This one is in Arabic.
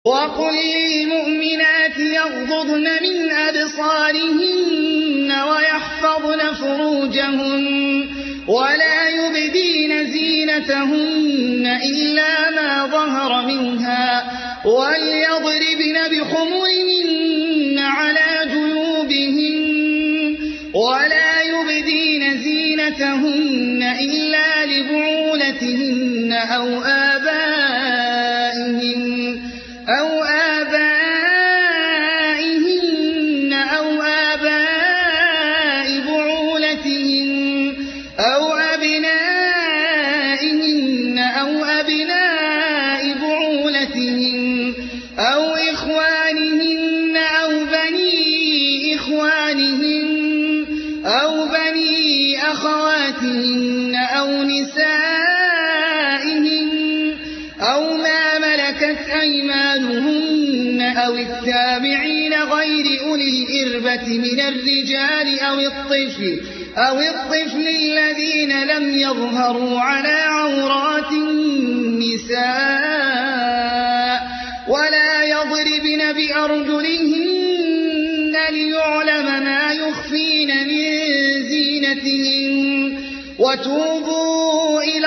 وقل للمؤمنات يغضضن من أبصارهن ويحفظن فروجهن ولا يبدين زينتهن إلا ما ظهر منها وليضربن بخمرهن على جيوبهن ولا يبدين زينتهن إلا لبعولتهن أو آبائهن أو آباء بعولتهن أو أبنائهن أو أبناء بعولتهن أو إخوانهن أو بني إخوانهن أو بني أخواتهن أو نسائهن أو ما ملكت أيمانهن أو التابعين غير أولي الإربة من الرجال أو الطفل الذين لم يظهروا على عورات النساء ولا يضربن بأرجلهن ليعلم ما يخفين من زينتهن وتوبوا